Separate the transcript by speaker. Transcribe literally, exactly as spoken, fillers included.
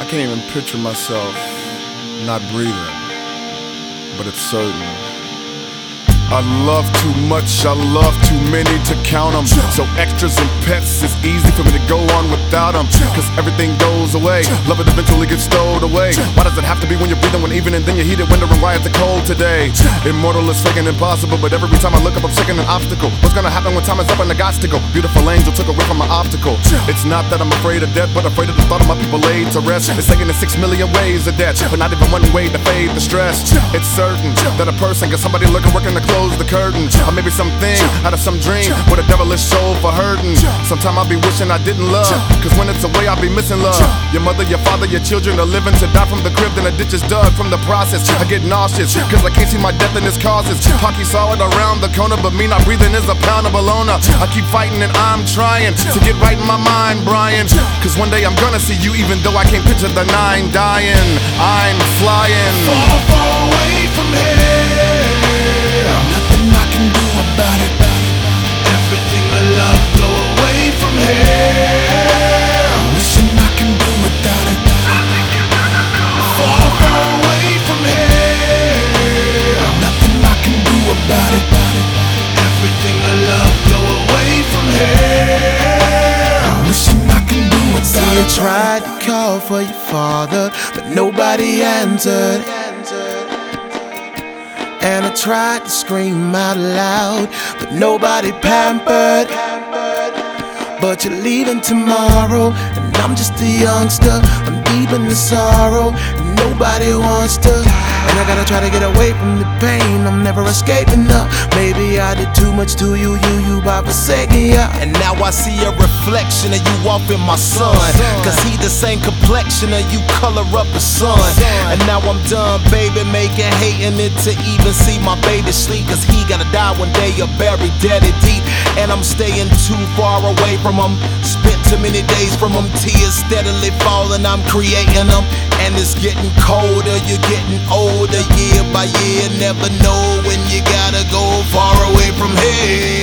Speaker 1: can't even picture myself not breathing, but it's certain. I love too much, I love too many to count them. So extras and pets, it's easy for me to go on without them. Cause everything goes away, love it eventually gets stowed away. Why does it have to be when you're breathing, when even and then you heat it, wondering why it's cold today? Immortal is freaking impossible, but every time I look up I'm seeing an obstacle. What's gonna happen when time is up and I got to go? Beautiful angel took away from my optical. It's not that I'm afraid of death, but afraid of the thought of my people laid to rest. It's taking in six million ways of death, but not even one way to fade the stress. It's certain that a person got somebody looking, working to close the curtain, or maybe something out of some dream with a devilish soul for hurting. Sometimes I'll be wishing I didn't love, cause when it's away I'll be missing love. Your mother, your father, your children are living to die from the crib, then a ditch is dug from the process. I get nauseous, cause I can't see my death and its causes. Hockey saw it around the corner, but me not breathing is a pound of bologna. I keep fighting and I'm trying to get right in my mind, Brian, cause one day I'm gonna see you, even though I can't picture the nine dying. I'm flying
Speaker 2: far, far away from here. Nothing I can do about it. Everything I love, go away from here. Wishing I can do without it. Far, far away from here. Nothing I can do about it. Everything I love, go away from here. Wishing I can do without it.
Speaker 3: See, I tried to call for your father, but nobody answered. And I tried to scream out loud, but nobody pampered. But you're leaving tomorrow, and I'm just a youngster. I'm deep in the sorrow, and nobody wants to. And I gotta try to get away from the pain, I'm never escaping up. Maybe I did too much to you, you, you by forsaking ya.
Speaker 4: And now I see a reflection of you off in my son, cause he the same complexion of you, color up the sun. And now I'm done, baby, making hating it to even see my baby sleep. Cause he gotta die one day, you're buried dead and deep. And I'm staying too far away from him, spent too many days from him. Tears steadily falling, I'm creating them. And it's getting colder, you're getting older year by year. Never know when you gotta go far away from here.